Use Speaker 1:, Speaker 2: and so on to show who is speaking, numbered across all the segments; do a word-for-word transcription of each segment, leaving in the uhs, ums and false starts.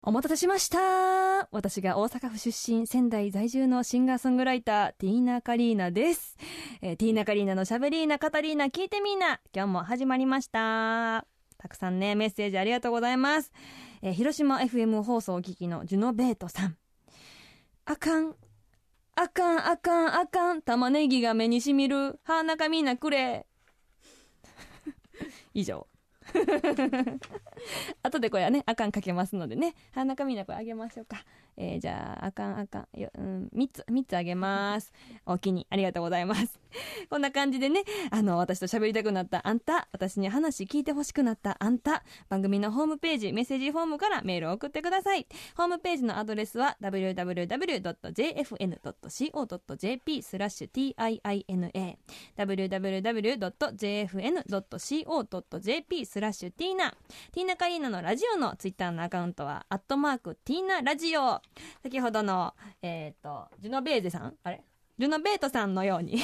Speaker 1: お待たせしました。私が大阪府出身、仙台在住のシンガーソングライター、ティーナカリーナです。えー、ティーナカリーナのしゃべりーな、カタリーナ、聞いてみんな。今日も始まりました。たくさんね、メッセージありがとうございます。えー、広島 エフエム 放送をお聞きのジュノベートさん。あかん、あかん、あかん、あかん、玉ねぎが目にしみる。はーなかみんなくれ。以上。後でこれはね、あかんかけますのでね。はなかみんなこれあげましょうか。えー、じゃあ、あかんあかん。よ、うん、みっつ、みっつあげます。お気に、ありがとうございます。こんな感じでね、あの、私と喋りたくなったあんた、私に話聞いてほしくなったあんた、番組のホームページ、メッセージフォームからメールを送ってください。ホームページのアドレスは ダブリューダブリューダブリュードットジェーエフエヌドットシーオードットジェーピー スラッシュ ティーアイアイエヌエー ダブリューダブリューダブリュードットジェーエフエヌドットシーオードットジェーピー スラッシュ ティーナティーナカリーナのラジオのツイッターのアカウントはアットマークティーナラジオ。先ほどのえっとジュノベーゼさんあれジュノベートさんのように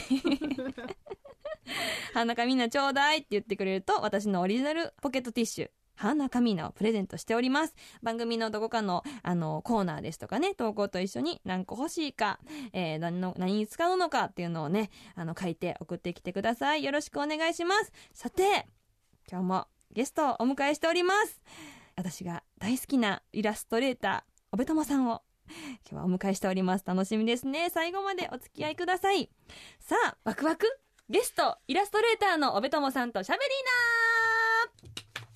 Speaker 1: はなかみんなちょうだいって言ってくれると、私のオリジナルポケットティッシュはなかみんなをプレゼントしております。番組のどこかのあのコーナーですとかね、投稿と一緒に何個欲しいか、えー、何の何に使うのかっていうのをね、あの書いて送ってきてください。よろしくお願いします。さて、今日もゲストをお迎えしております。私が大好きなイラストレーターおべともさんを今日はお迎えしております。楽しみですね。最後までお付き合いください。さあ、ワクワクゲストイラストレーターのおべともさんとしゃべりーな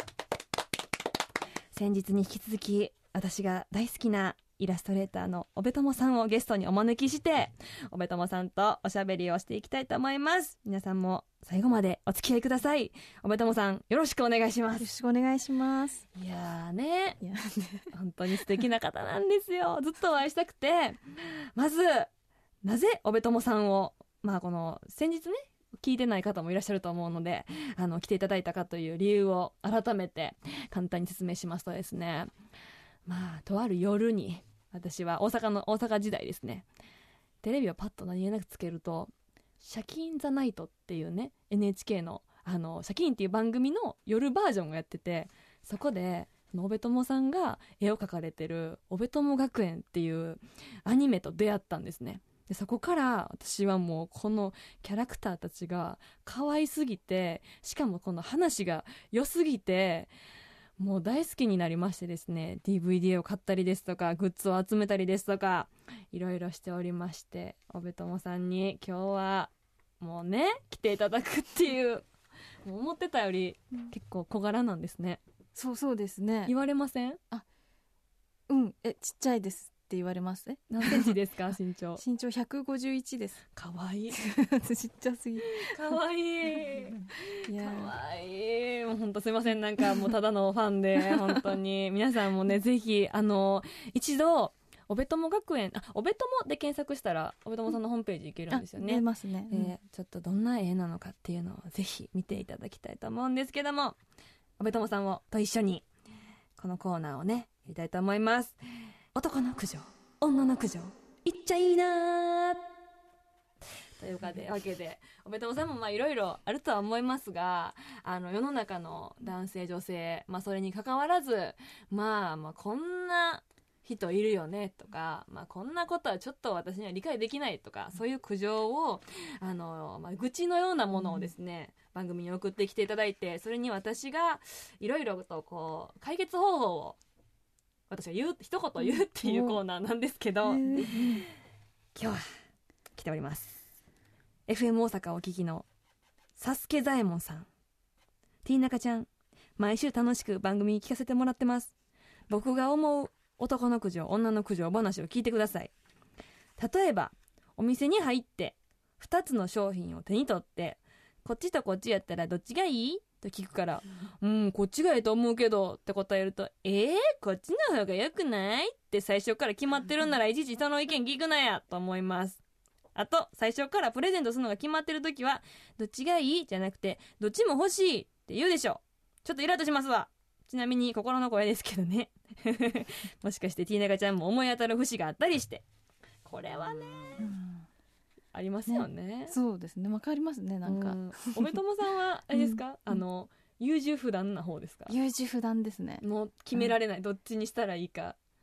Speaker 1: ー。先日に引き続き私が大好きなイラストレーターのおべともさんをゲストにお招きして、おべともさんとおしゃべりをしていきたいと思います。皆さんも最後までお付き合いください。おべともさん、よろしくお願いします。
Speaker 2: よろしくお願いします。
Speaker 1: いやーね、
Speaker 2: いや
Speaker 1: 本当に素敵な方なんですよ。ずっとお会いしたくて、まずなぜおべともさんを、まあこの先日ね聞いてない方もいらっしゃると思うので、あの来ていただいたかという理由を改めて簡単に説明しますとですね、まあとある夜に、私は大阪の大阪時代ですね、テレビをパッと何気なくつけると、シャキーンザナイトっていうね エヌエイチケー のあのシャキーンっていう番組の夜バージョンをやってて、そこでおべともさんが絵を描かれてるおべとも学園っていうアニメと出会ったんですね。でそこから私はもうこのキャラクターたちが可愛すぎて、しかもこの話が良すぎてもう大好きになりましてですね、 ディーブイディー を買ったりですとか、グッズを集めたりですとか、いろいろしておりまして、おべともさんに今日はもうね来ていただくっていう、もう思ってたより結構小柄なんですね。
Speaker 2: そうそうですね。
Speaker 1: 言われません？
Speaker 2: あ、うんえちっちゃいですって言われます。え
Speaker 1: 何センチですか？身長
Speaker 2: 身長ひゃくごじゅういちです。
Speaker 1: かわいい
Speaker 2: ちっちゃすぎ。
Speaker 1: かわいい
Speaker 2: いや
Speaker 1: かわいい。もう本当すいません、なんかもうただのファンで本当に皆さんもねぜひあの一度おべとも学園、あおべともで検索したらおべともさんのホームページ行けるんですよね。
Speaker 2: 出ますね、
Speaker 1: えー、ちょっとどんな絵なのかっていうのをぜひ見ていただきたいと思うんですけども、おべともさんをと一緒にこのコーナーをねやりたいと思います。男の苦情、女の苦情、いっちゃいいなというかでわけで、おべともさんもまあいろいろあるとは思いますが、あの世の中の男性女性、まあそれに関わらず、まあまあこんな人いるよねとか、まあ、こんなことはちょっと私には理解できないとか、そういう苦情をあの、まあ、愚痴のようなものをですね、うん、番組に送ってきていただいて、それに私がいろいろとこう解決方法を私が言う一言言うっていうコーナーなんですけど、今日は来ております。 エフエム 大阪をお聞きのサスケザエモンさん、ティーナカちゃん、毎週楽しく番組聞かせてもらってます。僕が思う男の苦情、女の苦情話を聞いてください。例えばお店に入ってふたつの商品を手に取って、こっちとこっちやったらどっちがいいと聞くから、うん、うん、こっちがいいと思うけどって答えると、えー、こっちの方が良くないって最初から決まってるんならいちいちその意見聞くなやと思います。あと最初からプレゼントするのが決まってるときは、どっちがいいじゃなくてどっちも欲しいって言うでしょ。ちょっとイラッとしますわ。ちなみに心の声ですけどねもしかしてティーナカちゃんも思い当たる節があったりして、これはね、うん、ありますよね。
Speaker 2: ね、そうですね、わかりますね。なんか、うん、
Speaker 1: おべともさんはあれですか、うん、あの優柔不断な方ですか？
Speaker 2: 優柔不断ですね。
Speaker 1: もう決められない、うん、どっちにしたらいいか。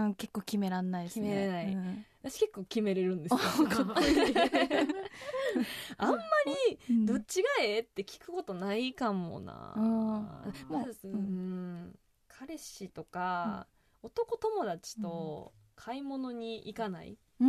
Speaker 2: うん結構決めらんないですね。
Speaker 1: 決めれない、
Speaker 2: うん、
Speaker 1: 私結構決めれるんですよ
Speaker 2: かっこいい
Speaker 1: あんまり
Speaker 2: うん
Speaker 1: どっちがええって聞くことないかもな、
Speaker 2: うん
Speaker 1: まず、
Speaker 2: う
Speaker 1: うんん、彼氏とか、うん、男友達と買い物に行かない、
Speaker 2: うん、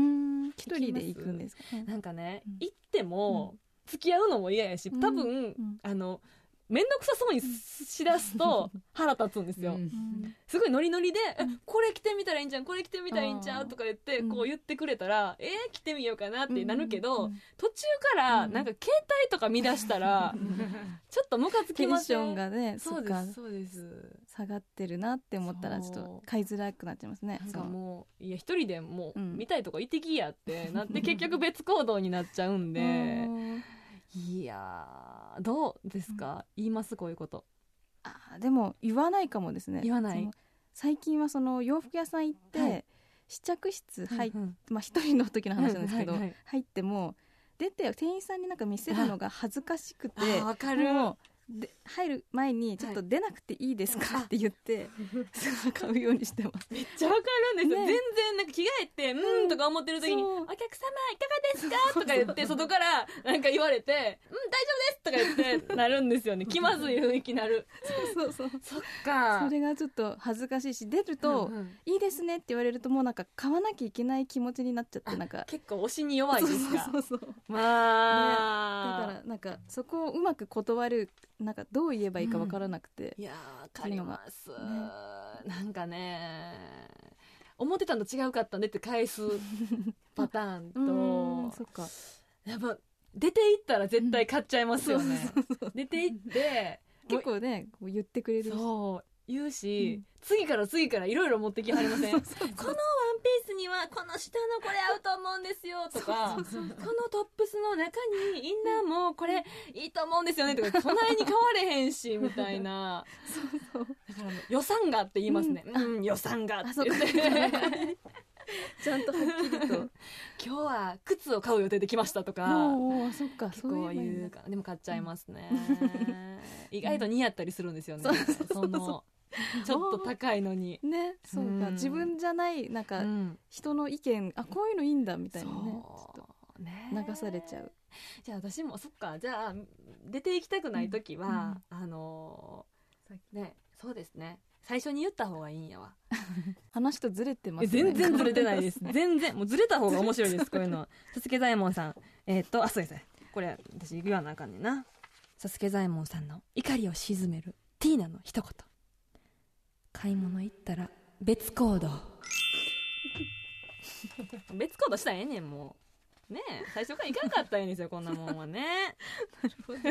Speaker 2: 一人で行くんですか？
Speaker 1: なんかね、
Speaker 2: うん、
Speaker 1: 行っても、うん、付き合うのも嫌やし、多分、うん、あのめんどくさそうにしだすと腹立つんですよ、うん、すごいノリノリで、うん、これ着てみたらいいんじゃんこれ着てみたらいいんちゃうとか言ってこう言ってくれたら、うん、えー、着てみようかなってなるけど、うん、途中からなんか携帯とか見出したら、うん、ちょっとムカつきません？
Speaker 2: テンションがね、
Speaker 1: そうですそうです
Speaker 2: 下がってるなって思ったらちょっと買いづらくなっちゃいますね。
Speaker 1: なんかもういや一人でもう見たいとこ行ってきやってなって結局別行動になっちゃうんでうんいやーどうですか、うん、言いますこういうこと？
Speaker 2: あでも言わないかもですね。
Speaker 1: 言わない。
Speaker 2: 最近はその洋服屋さん行って、はい、試着室入っ、うんうんまあ、一人の時の話なんですけど、うんはいはい、入っても出て店員さんになんか見せるのが恥ずかしくて、
Speaker 1: わかる。
Speaker 2: もうで入る前にちょっと出なくていいですか、はい、って言ってすぐ買うようにしてます。
Speaker 1: めっちゃわかるんですよ、ね、全然なんか着替えてうーんとか思ってる時に、うん、お客様いかがですかとか言って外からなんか言われてうん大丈夫ですとか言ってなるんですよね。気まずい雰囲気なる
Speaker 2: そうそうそう
Speaker 1: そっか
Speaker 2: それがちょっと恥ずかしいし出ると、うんうん、いいですねって言われるともうなんか買わなきゃいけない気持ちになっちゃってなんか
Speaker 1: 結構推しに弱いですか？
Speaker 2: そうそうそう
Speaker 1: まあ、
Speaker 2: ね、だからなんかそこをうまく断るなんかどう言えばいいか分からなくて、
Speaker 1: うん、いやわかります、ね、なんかね思ってたのと違うかったねって返すパターンと
Speaker 2: うんそっか
Speaker 1: やっぱ出て行ったら絶対買っちゃいますよね、うん、そうそうそう出て行って
Speaker 2: 結構ねこう言ってくれる
Speaker 1: そう言うし、うん、次から次からいろいろ持ってきはりません？そうそうそうこのワンピースにはこの下のこれ合うと思うんですよとかそうそうそうこのトップスの中にインナーもこれいいと思うんですよねとか隣に買われへんしみたいなそうそうだから予算がって言いますね、うんうん、予算がって言って
Speaker 2: ちゃんとはっきりと
Speaker 1: 今日は靴を買う予定で来ましたとか
Speaker 2: おそっか
Speaker 1: 結構言うかでも買っちゃいますね、うん、意外と似合ったりするんですよね、
Speaker 2: うん、そうそうそうそう
Speaker 1: そのちょっと高いのに
Speaker 2: ねそうか、うん、自分じゃないなんか、うん、人の意見あこういうのいいんだみたいなねちょっと流されちゃう。
Speaker 1: じゃあ私もそっかじゃあ出て行きたくないときは、うん、あのー、ねそうですね最初に言った方がいいんやわ
Speaker 2: 話とずれてますね。
Speaker 1: 全然ずれてないです全然もうずれた方が面白いですこういうのはサスケ左衛門さんえー、っとあそうですこれ私言わなあかんねんな。サスケ左衛門さんの怒りを鎮めるティーナの一言買い物行ったら別行動別行動したらええねんもうねえ最初から行かなかったらいいんですよこんなもんはねなるほど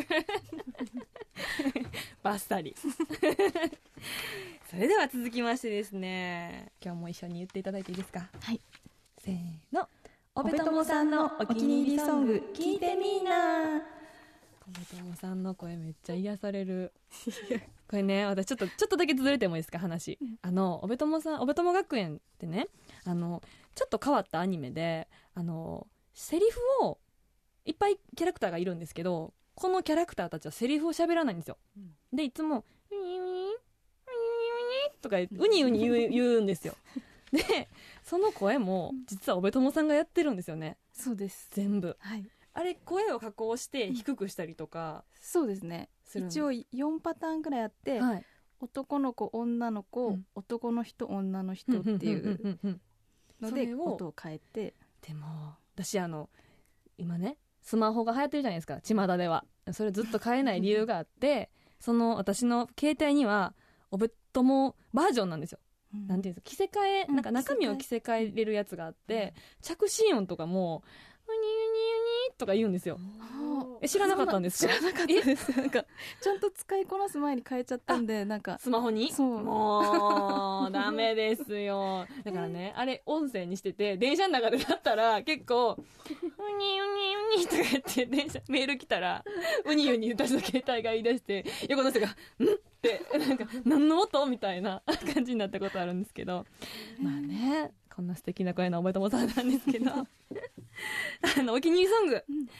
Speaker 1: バッサリそれでは続きましてですね今日も一緒に言っていただいていいですか？
Speaker 2: はい
Speaker 1: せーのおべともさんのお気に入りソング聞いてみーな。おべともさんの声めっちゃ癒されるこれね私ちょっとちょっとだけずれてもいいですか話、うん、あのおべともさんおべとも学園ってねあのちょっと変わったアニメであのセリフをいっぱいキャラクターがいるんですけどこのキャラクターたちはセリフを喋らないんですよ、うん、でいつもウニウニウニウニとかウニウニ言う、言うんですよでその声も実はおべともさんがやってるんですよね。
Speaker 2: そうです
Speaker 1: 全部、
Speaker 2: はい、
Speaker 1: あれ声を加工して低くしたりとか、
Speaker 2: うん、そうですね一応よんパターンくらいあって、はい、男の子女の子、うん、男の人女の人っていうので音を変えて
Speaker 1: でも私あの今ねスマホが流行ってるじゃないですか巷では。それずっと変えない理由があってその私の携帯にはおべともバージョンなんですよ、うん、なんていうんですか着せ替え、なんか中身を着せ替えれるやつがあって、うん、着信音とかもウニウニウニとか言うんですよ。え知らなかったんですか？
Speaker 2: 知らなかったですなんかちゃんと使いこなす前に変えちゃったんでなんか
Speaker 1: スマホに
Speaker 2: そう
Speaker 1: もうダメですよだからねあれ音声にしてて電車の中でだったら結構ウニウニウニとか言って電車メール来たらウニウニ私の携帯が言い出して横の人がんってなんか何の音みたいな感じになったことあるんですけどまあねこんな素敵な声のおべともさんなんですけどあのお気に入りソング、うん、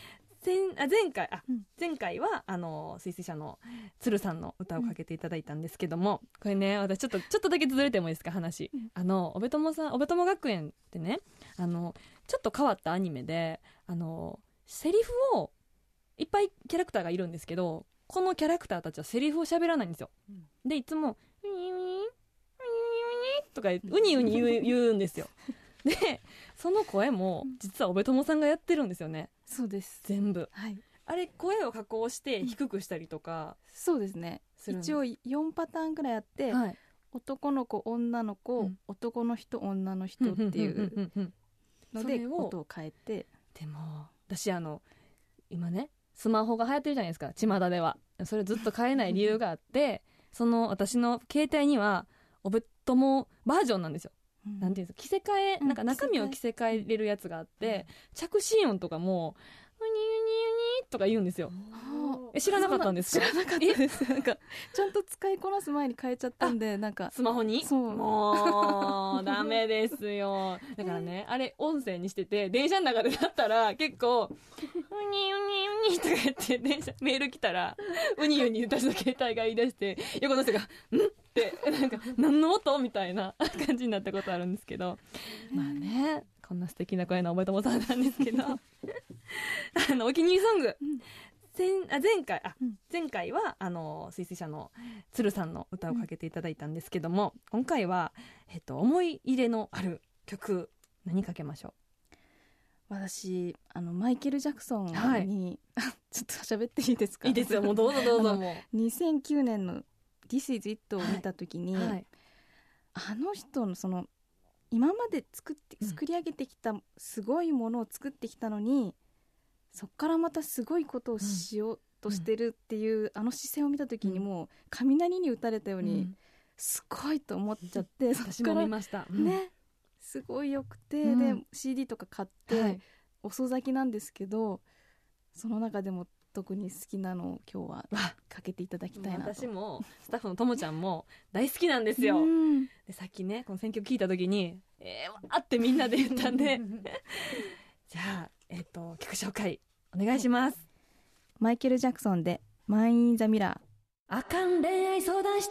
Speaker 1: 前あ前回あ、
Speaker 2: うん、
Speaker 1: 前回はあの水星社の鶴さんの歌をかけていただいたんですけども、うん、これね私ちょっとちょっとだけずれてもいいですか話、うん、あのおべともさんおべとも学園ってねあのちょっと変わったアニメであのセリフをいっぱいキャラクターがいるんですけどこのキャラクターたちはセリフを喋らないんですよ、うん、でいつもウニウニウニウニとかウニウニ言う、言うんですよでその声も実はおべともさんがやってるんですよね。
Speaker 2: そうです
Speaker 1: 全部、
Speaker 2: はい、
Speaker 1: あれ声を加工して低くしたりとか、
Speaker 2: うん、そうですね一応よんパターンぐらいあって、はい、男の子女の子、うん、男の人女の人っていうので音を変えて。
Speaker 1: でも私あの今ねスマホが流行ってるじゃないですか巷では。それずっと変えない理由があってその私の携帯にはおべともバージョンなんですよ、うん、なんていうんですか着せ替え、うん、なんか中身を着せ替えれるやつがあって、うん、着信音とかもウニウニウニとか言うんですよ。え知らなかったんですか？
Speaker 2: 知らなかったですなんかちゃんと使いこなす前に変えちゃったんでなんか
Speaker 1: スマホに
Speaker 2: そう
Speaker 1: もうダメですよだからねあれ音声にしてて電車の中でだったら結構ウニウニウニとか言って電車メール来たらウニウニ私の携帯が言い出して横の人がんってなんか何の音みたいな感じになったことあるんですけどまあねこんな素敵な声のおべともさんなんですけどあのお気に入りソング、うん前, あ前回あ、うん、前回はあの水星社の鶴さんの歌をかけていただいたんですけども、うん、今回は、えっと、思い入れのある曲何かけましょう。
Speaker 2: 私あのマイケル・ジャクソンに、はい、ちょっと喋っていいですか？
Speaker 1: いいですよもうどうぞどうぞ。もう
Speaker 2: にせんきゅうねんの This is It を見た時に、はいはい、あの人のその今まで作って作り上げてきたすごいものを作ってきたのに、うんそっからまたすごいことをしようとしてるっていう、うん、あの姿勢を見た時にもう雷に打たれたように、うん、すごいと思っちゃって、うん、
Speaker 1: 私も見ました、
Speaker 2: うん、ねすごいよくて、うん、で シーディー とか買って、はい、遅咲きなんですけどその中でも特に好きなのを今日はかけていただきたいなと。
Speaker 1: 私もスタッフのともちゃんも大好きなんですよ、うん、でさっきねこの選曲聞いた時にえーわーってみんなで言ったんでじゃあえっ、ー、と曲紹介お願いします、はい、
Speaker 2: マイケル・ジャクソンでマン・イン・ザ・ミラー。
Speaker 1: あかん恋愛相談室。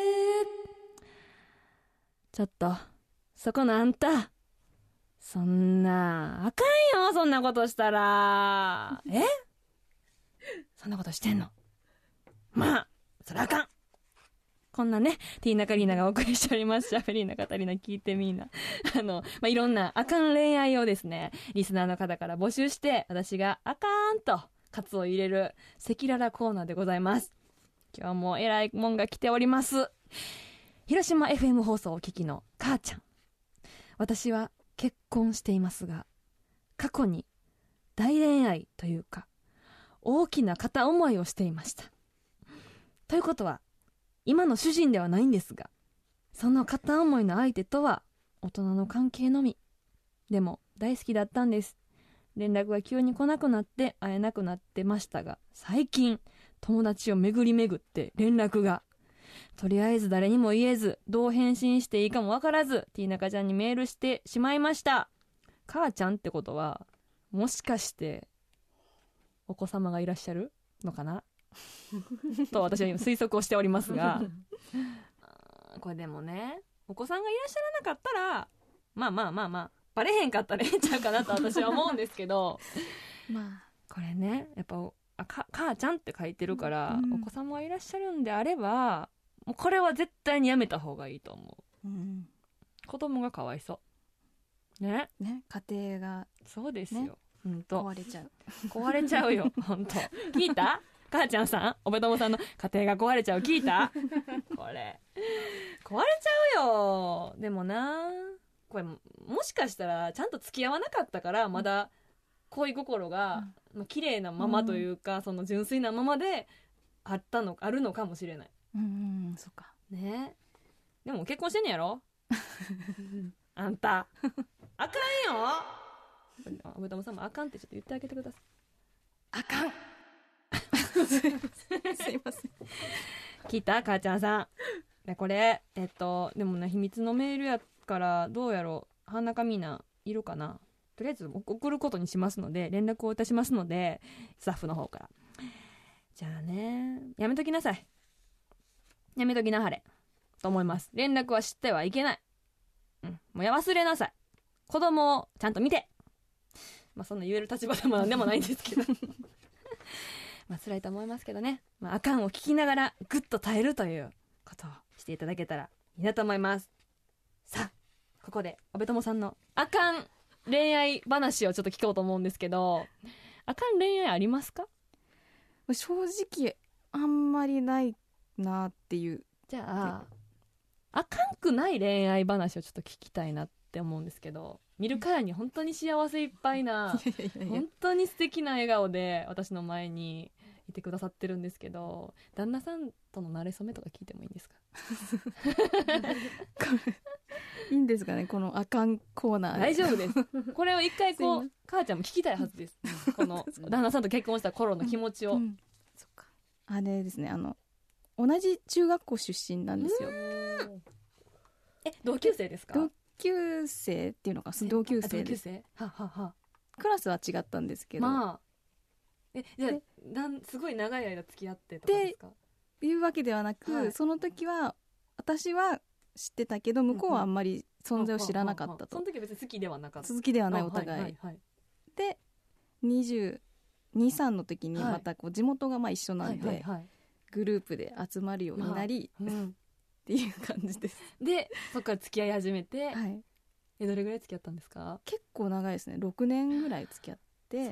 Speaker 1: ちょっとそこのあんたそんなあかんよそんなことしたらえそんなことしてんのまあそれあかんこんなねティーナカリーナがお送りしておりますシャフェリーナカタリーナ聞いてみんなあの、まあ、いろんなあかん恋愛をですねリスナーの方から募集して私があかんと喝を入れる赤裸々コーナーでございます。今日もえらいもんが来ております。広島 エフエム 放送をお聞きの母ちゃん、私は結婚していますが過去に大恋愛というか大きな片思いをしていました。ということは今の主人ではないんですがその片思いの相手とは大人の関係のみ。でも大好きだったんです。連絡が急に来なくなって会えなくなってましたが最近友達を巡り巡って連絡がとりあえず誰にも言えずどう返信していいかもわからずティーナカちゃんにメールしてしまいました。母ちゃんってことはもしかしてお子様がいらっしゃるのかなと私は今推測をしておりますがこれでもねお子さんがいらっしゃらなかったらまあまあまあまあバレへんかったらええんちゃうかなと私は思うんですけどまあこれねやっぱあか母ちゃんって書いてるから、うん、お子様がいらっしゃるんであればもうこれは絶対にやめた方がいいと思う、うん、子供がかわいそうね
Speaker 2: ね家庭が
Speaker 1: そうですよ、ね、ほんと
Speaker 2: 壊れちゃう
Speaker 1: 壊れちゃうよほんと聞いた母ちゃんさんおべともさんの家庭が壊れちゃう聞いたこれ壊れちゃうよ。でもなこれもしかしたらちゃんと付き合わなかったからまだ恋心が、うんまあ、綺麗なままというか、うん、その純粋なままであったのあるのかもしれない。
Speaker 2: うんうんそっか
Speaker 1: ね。でも結婚してんねやろあんたあかんよ。おべともさんもあかんってちょっと言ってあげてください。あかん
Speaker 2: すいませんすいません
Speaker 1: 聞いた母ちゃんさんでこれえっとでもね秘密のメールやからどうやろう。花中みんないるかな。 とりあえず送ることにしますので、連絡をいたしますので、スタッフの方から。じゃあね、やめときなさい。やめときなはれと思います。連絡はしてはいけない。うん、もうや忘れなさい。子供をちゃんと見て。まあそんな言える立場でもなんでもないんですけどまあ辛いと思いますけどね、まあ、あかんを聞きながらぐっと耐えるということをしていただけたらいいなと思います。さあここで安部友さんのあかん恋愛話をちょっと聞こうと思うんですけど、あかん恋愛ありますか？
Speaker 2: 正直あんまりないなっていう。
Speaker 1: じゃああかんくない恋愛話をちょっと聞きたいなって思うんですけど、見るからに本当に幸せいっぱいな本当に素敵な笑顔で私の前にいてくださってるんですけど、旦那さんとの馴れ初めとか聞いてもいいんですか？
Speaker 2: いいんですかね、このあかんコーナーで。
Speaker 1: 大丈夫ですこれを一回こう母ちゃんも聞きたいはずです、うん、この旦那さんと結婚した頃の気持ちを、うんうん、
Speaker 2: そっか。あれですね、あの同じ中学校出身なんですよ。
Speaker 1: え同級生ですか？
Speaker 2: 同級生っていうのか、同級生です。
Speaker 1: 同級生ははは。
Speaker 2: クラスは違ったんですけど、まあ、
Speaker 1: えじゃあなんすごい長い間付き合ってとかですか？
Speaker 2: っていうわけではなく、はい、その時は私は知ってたけど向こうはあんまり存在を知らなかったと、うんうん、
Speaker 1: その時は別に好きではなかった、
Speaker 2: 好きではないお互い、はいはいはい、でにじゅうに、さんの時にまたこう地元がまあ一緒なんで、はいはいはいはい、グループで集まるようになり、まあうん、っていう感じです。
Speaker 1: でそっから付き合い始めて、はい、えどれぐらい付き合ったんですか？
Speaker 2: 結構長いですね。ろくねんぐらい付き合って、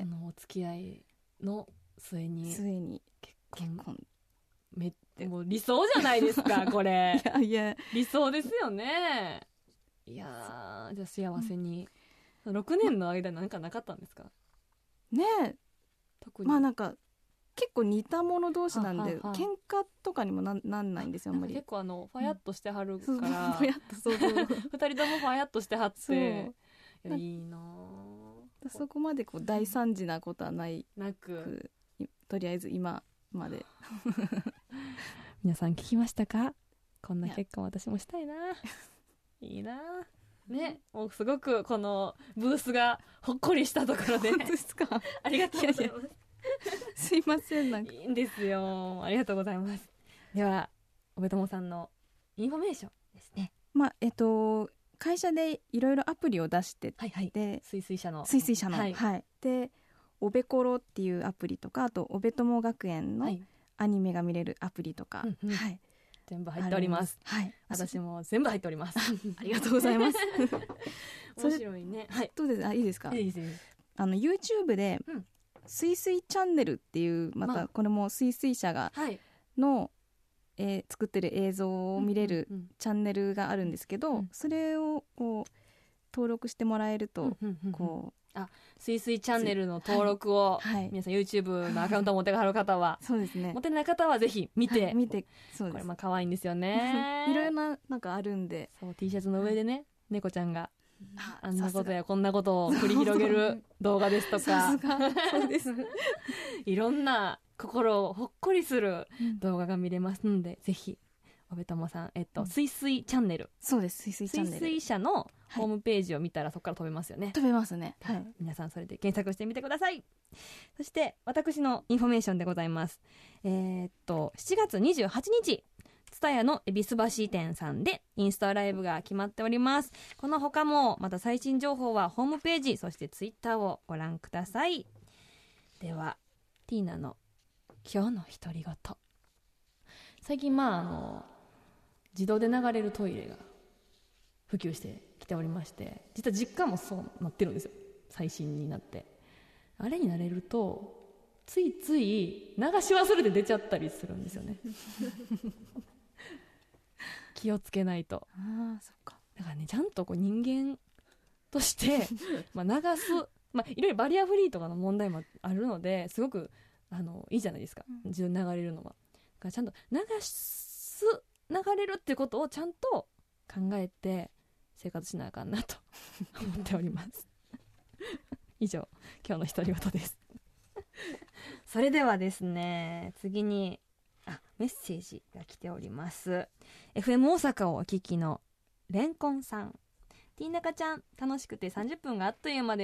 Speaker 1: そのお付き合いの末に
Speaker 2: 末に結婚、結婚
Speaker 1: めもう理想じゃないですかこれ。
Speaker 2: いやいや
Speaker 1: 理想ですよね。いやじゃあ幸せに、うん、ろくねんの間なんかなかったんですか
Speaker 2: ねえ。特にまあなんか結構似た者同士なんでははは喧嘩とかにも な, なんないんですよ。あんまり
Speaker 1: 結構あのファヤッとしてはるから、うん、
Speaker 2: ファヤッとそうそう
Speaker 1: ふたりともファヤッとしてはって、いやいいな
Speaker 2: そこまでこう大惨事なことはない
Speaker 1: なく、
Speaker 2: とりあえず今まで
Speaker 1: 皆さん聞きましたか？こんな結婚私もしたいないいなね、もうすごくこのブースがほっこりしたところで
Speaker 2: 本当ですか？
Speaker 1: ありがとうございます。
Speaker 2: すいません、なんか
Speaker 1: いいんですよ、ありがとうございます。では安部友さんのインフォメーションですね。
Speaker 2: まあえっと会社でいろいろアプリを出してて、はいはい、
Speaker 1: 水水社の
Speaker 2: 水水社の、はいはい、でおべころっていうアプリとか、あとおべとも学園のアニメが見れるアプリとか、はいうんうんはい、
Speaker 1: 全部入っております。はい、私も全部入っております。
Speaker 2: ありがとうございます。
Speaker 1: 面白いね。はい、
Speaker 2: どうです？あ、いいですか？
Speaker 1: いいです。
Speaker 2: あの YouTube で、うん、水水チャンネルっていうまたこれも水水社がの、はいえー、作ってる映像を見れるチャンネルがあるんですけど、うんうんうん、それをこう登録してもらえると、うんうんうん、こう
Speaker 1: あ水水チャンネルの登録を、はい、皆さん YouTube のアカウントを持ってはる方は
Speaker 2: そうですね、
Speaker 1: 持ってない方はぜひ見て、はい、
Speaker 2: 見てそうです。
Speaker 1: これまあ可愛いんですよね。
Speaker 2: いろいろななんかあるんで、
Speaker 1: そう T シャツの上でね、はい、猫ちゃんがあんなことやこんなことを繰り広げる動画ですとか
Speaker 2: そうです
Speaker 1: いろんな心をほっこりする動画が見れますので、うん、ぜひ安部友さん、えっと、うん、水水チャンネル、
Speaker 2: そうです、水水チャンネル、
Speaker 1: 水水社のホームページを見たら、はい、そこから飛べますよね。
Speaker 2: 飛べますね、
Speaker 1: はい、皆さんそれで検索してみてください。そして私のインフォメーションでございます。えー、っとしちがつにじゅうはちにちTSUTAYAの恵比寿橋店さんでインスタライブが決まっております。この他もまた最新情報はホームページ、そしてツイッターをご覧ください。ではティーナの今日の独り言。最近まああの自動で流れるトイレが普及してきておりまして、実は実家もそうなってるんですよ。最新になってあれになれるとついつい流し忘れて出ちゃったりするんですよね。気をつけないと。
Speaker 2: あ、そっか。
Speaker 1: だからね、ちゃんとこう人間としてまあ流す、まあ、いろいろバリアフリーとかの問題もあるのですごくあのいいじゃないですか、自分流れるのは。だからちゃんと流す流れるっていうことをちゃんと考えて生活しなあかんなと思っております。以上、今日の独り言です。それではですね、次にあメッセージが来ております。 エフエム 大阪をお聞きのレンコンさん。ティーナカちゃん、楽しくてさんじゅっぷんがあっという間です。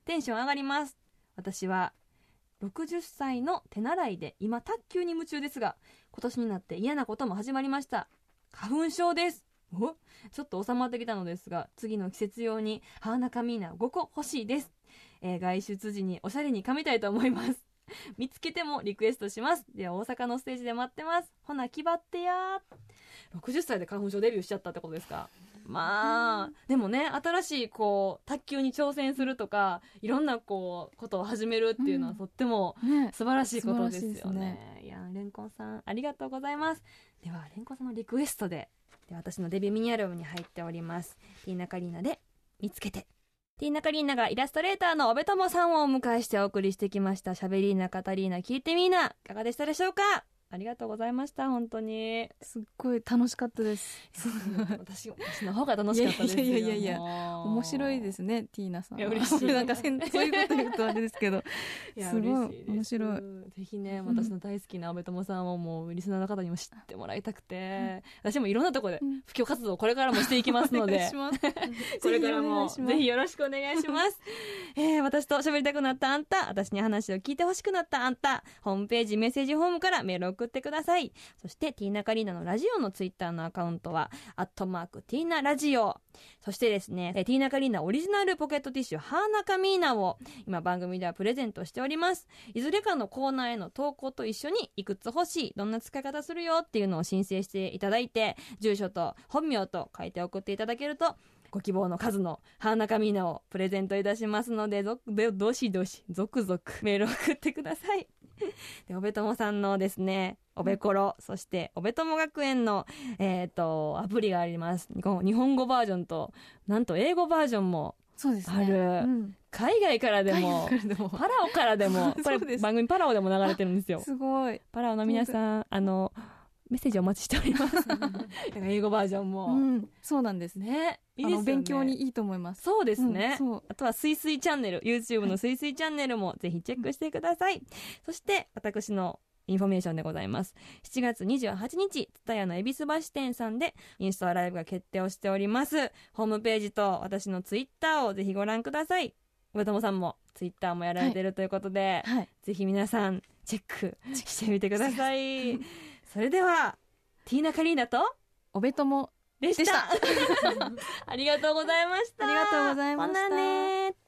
Speaker 1: テンション上がります。私はろくじゅっさいの手習いで今卓球に夢中ですが、今年になって嫌なことも始まりました。花粉症です。おちょっと収まってきたのですが、次の季節用にハーナカミーナごこ欲しいです。えー、外出時におしゃれに噛みたいと思います。見つけてもリクエストします。では大阪のステージで待ってます。ほな気張ってや。ろくじゅっさいで花粉症デビューしちゃったってことですか。まあでもね、新しいこう卓球に挑戦するとか、いろんなこうことを始めるっていうのはとっても素晴らしいことですよね。ね、いやレンコンさんありがとうございます。ではレンコンさんのリクエストで、で私のデビューミニアルバムに入っておりますティーナカリーナで見つけて。ティーナカリーナがイラストレーターのおべともさんをお迎えしてお送りしてきました。しゃべりーなカタリーナ聞いてみーな、いかがでしたでしょうか。ありがとうございました。本当に
Speaker 2: すっごい楽しかったです。
Speaker 1: 私, 私の方が楽しかったですよ。
Speaker 2: いやいやいやいや面白いですねティーナさん。
Speaker 1: いや嬉しい
Speaker 2: なんかそういうこと言うとあれですけど
Speaker 1: いや
Speaker 2: すごい
Speaker 1: 嬉しいです。
Speaker 2: 面白い。
Speaker 1: ぜひね、私の大好きな阿部友さんをもうリスナーの方にも知ってもらいたくて、うん、私もいろんなところで布教活動をこれからもしていきますのでこれからもぜひよろしくお願いします。えー、私と喋りたくなったあんた、私に話を聞いてほしくなったあんた、ホームページメッセージフォームからメールを送ってください。そしてティーナカリーナのラジオのツイッターのアカウントはアットマークティーナラジオ。そしてですね、ティーナカリーナオリジナルポケットティッシュハーナカミーナを今番組ではプレゼントしております。いずれかのコーナーへの投稿と一緒にいくつ欲しい、どんな使い方するよっていうのを申請していただいて、住所と本名と書いて送っていただけるとご希望の数のハーナカミーナをプレゼントいたしますので、どどしどし続々メールを送ってください。でおべともさんのですねおべころ、そしておべとも学園の、えー、とアプリがあります。日本語バージョンとなんと英語バージョンもある、
Speaker 2: そうですね、うん、
Speaker 1: 海外からでもパラオからでもこれ番組パラオでも流れてるんですよ。
Speaker 2: すごい。
Speaker 1: パラオの皆さん、あのメッセージお待ちしております英語バージョンも、
Speaker 2: うん、そうなんです
Speaker 1: ね。いいですよね、
Speaker 2: あの勉強にいいと思います。
Speaker 1: そうですね、
Speaker 2: うん、
Speaker 1: あとはスイスイチャンネル YouTube のスイスイチャンネルもぜひチェックしてください、うん、そして私のインフォメーションでございます。しちがつにじゅうはちにちツタヤの恵比寿橋店さんでインスタライブが決定をしております。ホームページと私のツイッターをぜひご覧ください。上友さんもツイッターもやられているということで、はいはい、ぜひ皆さんチェックしてみてくださいそれではティーナカリーナと
Speaker 2: おべとも
Speaker 1: でしたありがとうございました。
Speaker 2: ありがとうございました。
Speaker 1: ほなね。